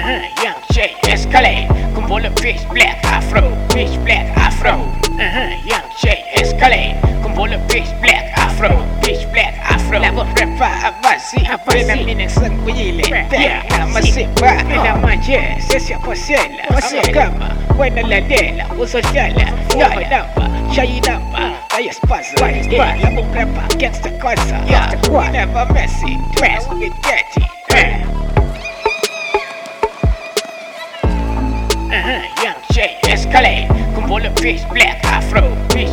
Young J Escalade, con bola pitch black afro, Young J Escalade, con bola pitch black afro, La voz rapa avasi, aprenda mina sanguile, la masipa, la manje, sesia posela, amakama, buena la dela, uso jala, no napa, shayi napa, kaya spasa, la voz rapa, gangsta cosa, never messy, dress with dirty, Young J Escalade, con bola pitch black afro,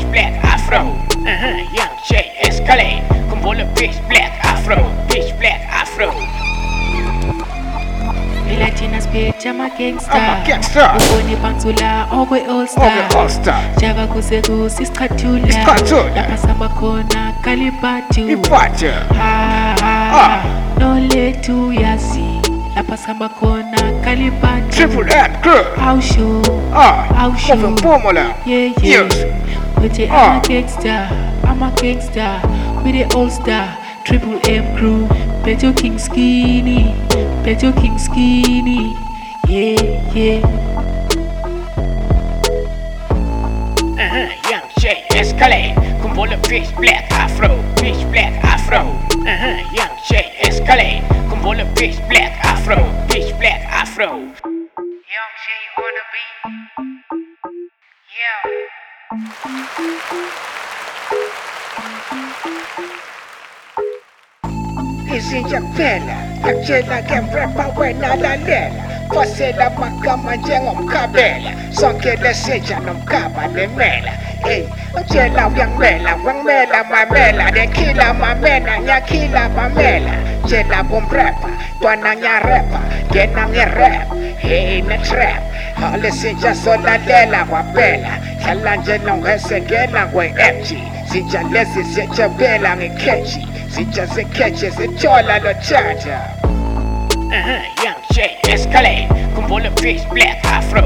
Young J Escalade, con bola pitch black afro, Latina speech, I'm a gangster. Ugoni Pantula, Ogwe All-Star. Java Kusegu, Siskatula. La Pasamba Kona, Kalipatu. No letu yasi. La Pasamba Kona, Kalipatu. Triple M crew. How show. Formula. Yeah. I'm a gangster. With the All-Star. Triple M crew. Petro King Skinny. Yeah. Young J Escalade, con bola pitch black afro, Young J Escalade, con bola pitch black afro, Young J on the beat, Akjela game rapper wena la lela Fasela makama njengomkhabela Sonke leseja nomkhaba nemela Akjela wangmela mamela Nekila mamena nyakila mamela Jela bomrapper Twana nyarepa Gena ngerap na trap Leseja solalela wapela Chalanje nongese gena kwe FG Sija lezi seja bela ngeketchi Sija se catches se chola lo charger Young J Escalade, con bola pitch black afro,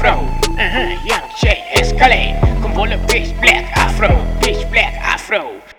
Young J Escalade, con bola pitch black afro,